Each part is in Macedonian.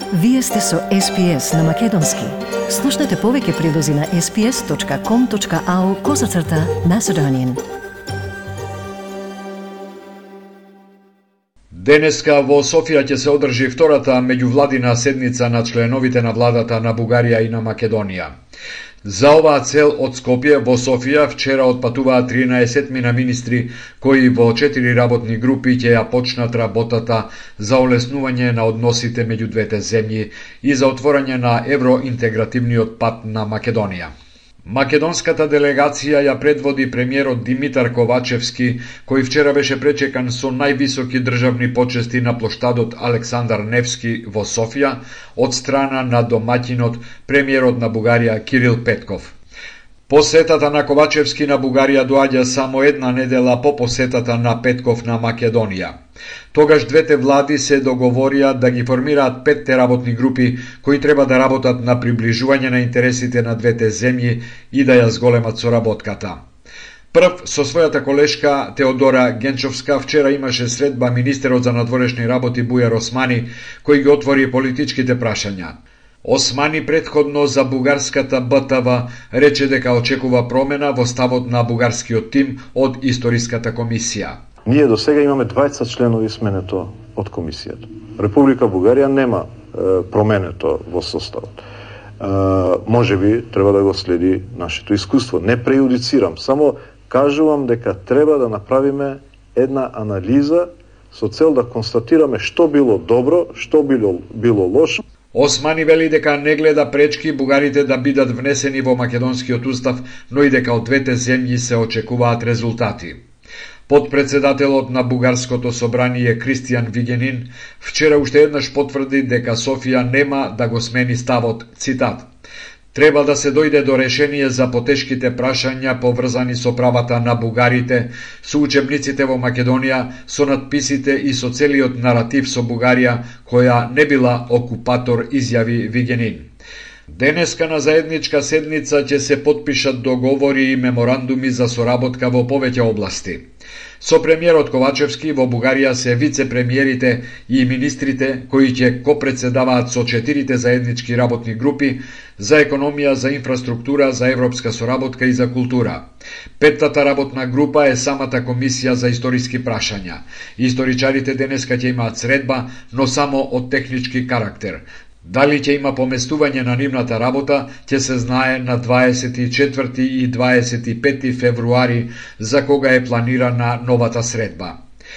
Вие сте со SPS на Македонски. Слушнете повеќе прилози на sps.com.au/Macedonian. Денеска во Софија ќе се одржи втората меѓувладина седница на членовите на владата на Бугарија и на Македонија. За оваа цел од Скопје во Софија вчера отпатуваа 13 мина министри кои во 4 работни групи ќе ја почнат работата за олеснување на односите меѓу двете земји и за отворање на евроинтегративниот пат на Македонија. Македонската делегација ја предводи премиерот Димитар Ковачевски, кој вчера беше пречекан со највисоки државни почести на плоштадот Александар Невски во Софија од страна на домаќинот премиерот на Бугарија Кирил Петков. Посетата на Ковачевски на Бугарија доаѓа само една недела по посетата на Петков на Македонија. Тогаш двете влади се договорија да ги формираат 5 работни групи кои треба да работат на приближување на интересите на двете земји и да ја зголемат соработката. Прв со својата колешка Теодора Генчовска вчера имаше средба министерот за надворешни работи Бујар Османи, кој ги отвори политичките прашања. Османи предходно за бугарската БТВ рече дека очекува промена во ставот на бугарскиот тим од Историската комисија. Ние до сега имаме 20 членови сменето од комисијата. Република Бугарија нема променето во составот. Може би треба да го следи нашето искуство. Не преюдицирам, само кажувам дека треба да направиме една анализа со цел да констатираме што било добро, што било лошо. Османи вели дека не гледа пречки бугарите да бидат внесени во македонскиот устав, но и дека од двете земји се очекуваат резултати. Подпредседателот на Бугарското собрание Кристијан Вигенин вчера уште еднаш потврди дека Софија нема да го смени ставот, цитат: "Треба да се дојде до решение за потешките прашања поврзани со правата на бугарите, со учебниците во Македонија, со надписите и со целиот наратив со Бугарија, која не била окупатор", изјави Вигенин. Денеска на заедничка седница ќе се потпишат договори и меморандуми за соработка во повеќе области. Со премиерот Ковачевски во Бугарија се вице-премиерите и министрите кои ќе копредседаваат со 4 заеднички работни групи за економија, за инфраструктура, за европска соработка и за култура. 5-та работна група е самата комисија за историски прашања. Историчарите денеска ќе имаат средба, но само од технички карактер. Дали ќе има поместување на нивната работа, ќе се знае на 24 и 25 февруари, за кога е планирана новата средба.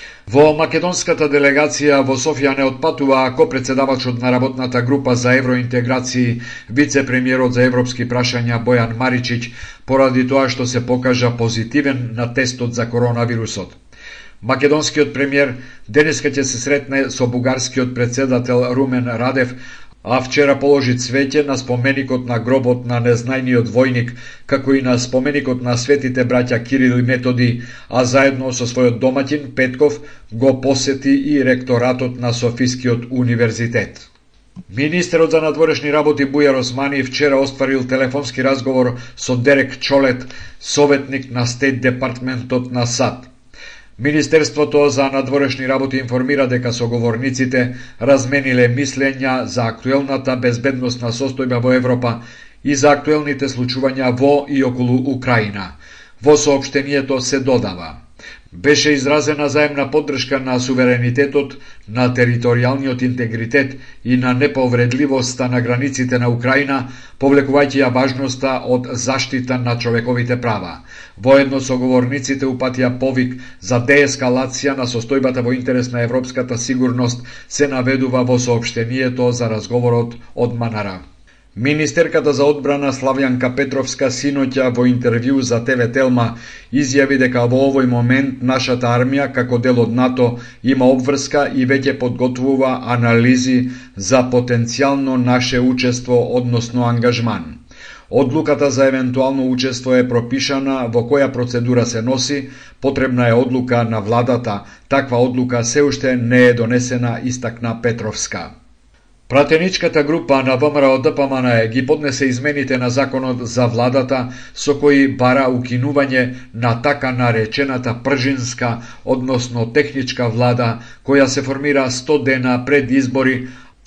Во македонската делегација во Софија не отпатува копредседавачот на работната група за евроинтеграции, вице-премиерот за европски прашања Бојан Маричич, поради тоа што се покажа позитивен на тестот за коронавирусот. Македонскиот премиер денеска ќе се сретне со бугарскиот председател Румен Радев, а вчера положи цвеќе на споменикот на гробот на незнајниот војник, како и на споменикот на светите браќа Кирил и Методи, а заедно со својот домаќин Петков го посети и ректоратот на Софискиот универзитет. Министерот за надворешни работи Бујар Османи вчера остварил телефонски разговор со Дерек Чолет, советник на Стейт департментот на САД. Министерството за надворешни работи информира дека соговорниците размениле мислења за актуелната безбедносна состојба во Европа и за актуелните случувања во и околу Украина. Во соопштението се додава: беше изразена заемна поддршка на суверенитетот, на територијалниот интегритет и на неповредливоста на границите на Украина, повлекувајќи ја важноста од заштита на човековите права. Воедно соговорниците упатија повик за деескалација на состојбата во интерес на европската сигурност, се наведува во соопштението за разговорот од Манара. Министерката за одбрана Славјанка Петровска синоќа во интервју за ТВ Телма изјави дека во овој момент нашата армија како дел од НАТО има обврска и веќе подготвува анализи за потенцијално наше учество, односно ангажман. Одлуката за евентуално учество е пропишана во која процедура се носи, потребна е одлука на владата, таква одлука се уште не е донесена, истакна Петровска. Пратеничката група на ВМРО-ДПМН ги поднесе измените на законот за владата со кои бара укинување на така наречената пржинска, односно техничка влада, која се формира 100 дена пред избори,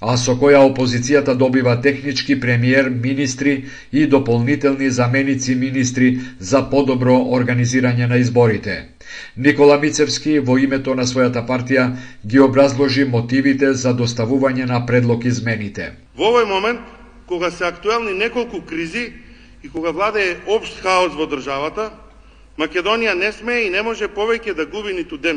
а со која опозицијата добива технички премиер, министри и дополнителни заменици министри за подобро организирање на изборите. Никола Мицевски во името на својата партија ги образложи мотивите за доставување на предлог измените. Во овој момент, кога се актуелни неколку кризи и кога владее општ хаос во државата, Македонија не смее и не може повеќе да губи ниту ден,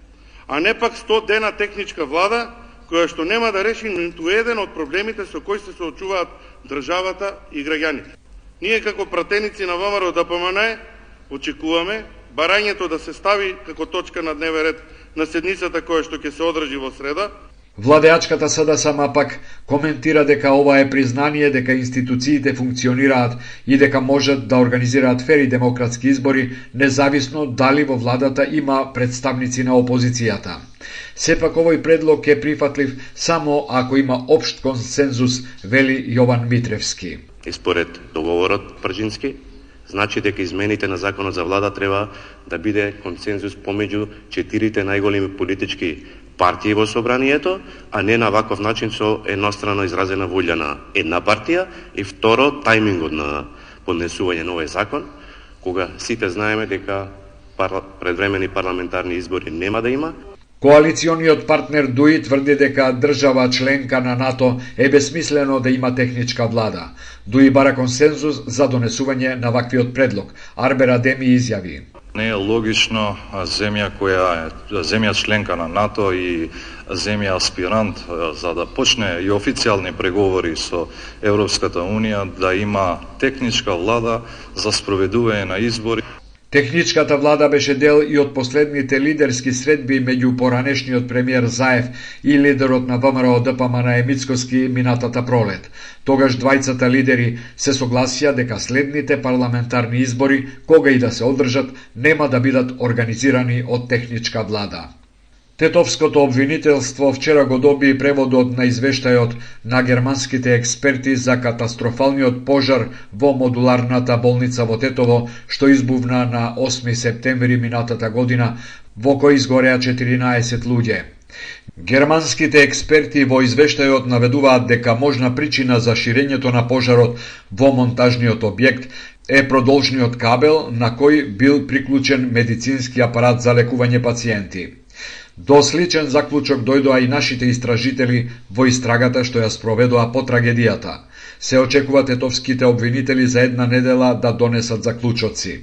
а не пак 100 дена техничка влада, која што нема да реши ниту еден од проблемите со кои се соочуваат државата и граѓаните. Ние како пратеници на ВМРО ДПМН очекуваме барањето да се стави како точка на дневен ред на седницата која што ќе се одржи во среда. Владеачката СДСМ пак коментира дека ова е признание дека институциите функционираат и дека можат да организираат фери демократски избори, независно дали во владата има представници на опозицијата. Сепак овој предлог е прифатлив само ако има општ консензус, вели Јован Митревски. И според договорот Пржински, значи дека измените на законот за влада треба да биде консензус помеѓу 4 најголеми политички партии во собранието, а не на ваков начин со еднострано изразена волја на една партија, и второ, тајмингот на поднесување на овој закон, кога сите знаеме дека предвремени парламентарни избори нема да има. Коалициониот партнер ДУИ тврди дека држава членка на НАТО е безсмислено да има техничка влада. ДУИ бара консензус за донесување на ваквиот предлог. Арбер Адеми изјави: Не е логично земја која е земја членка на НАТО и земја аспирант за да почне и официјални преговори со Европската Унија да има техничка влада за спроведување на избори. Техничката влада беше дел и од последните лидерски средби меѓу поранешниот премиер Заев и лидерот на ВМРО ДПМН Мицкоски минатата пролет. Тогаш двајцата лидери се согласија дека следните парламентарни избори, кога и да се одржат, нема да бидат организирани од техничка влада. Тетовското обвинителство вчера го доби преводот на извештајот на германските експерти за катастрофалниот пожар во модуларната болница во Тетово, што избувна на 8 септември минатата година, во кој изгореа 14 луѓе. Германските експерти во извештајот наведуваат дека можна причина за ширењето на пожарот во монтажниот објект е продолжниот кабел на кој бил приклучен медицински апарат за лекување пациенти. До сличен заклучок дојдоа и нашите истражители во истрагата што ја спроведоа по трагедијата. Се очекува тетовските обвинители за една недела да донесат заклучоци.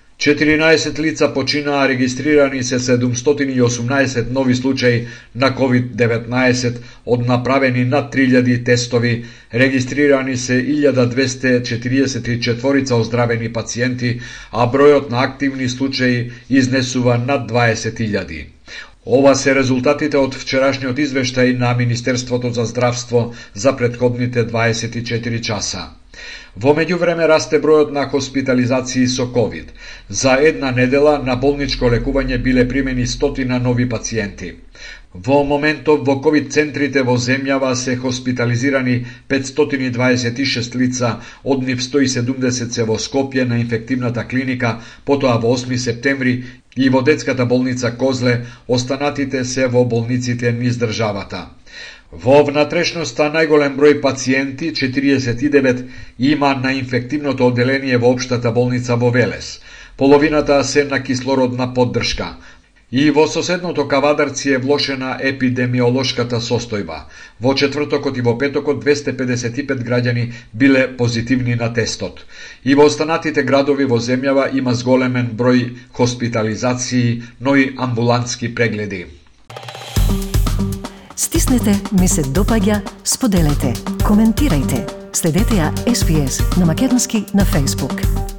14 лица починаа, регистрирани се 718 нови случаи на COVID-19, од направени над 3000 тестови, регистрирани се 1244 оздравени пациенти, а бројот на активни случаи изнесува над 20.000. Ова се резултатите од вчерашниот извештај на Министерството за здравство за претходните 24 часа. Во меѓувреме расте бројот на хоспитализации со COVID. За една недела на болничко лекување биле примени 100 нови пациенти. Во моментов во COVID центрите во земјава се хоспитализирани 526 лица, од нив 170 се во Скопје на инфективната клиника, потоа во 8 септември и во детската болница Козле, останатите се во болниците низ државата. Во внатрешноста најголем број пациенти, 49, има на инфективното одделение во општата болница во Велес. Половината се на кислородна поддршка. И во соседното Кавадарци е влошена епидемиолошката состојба. Во четвртокот и во петокот 255 граѓани биле позитивни на тестот. И во останатите градови во земјава има зголемен број хоспитализации, но и амбулантски прегледи. Стиснете, ми се допаѓа, споделете, коментирајте. Следете ја SPS на Македонски на Facebook.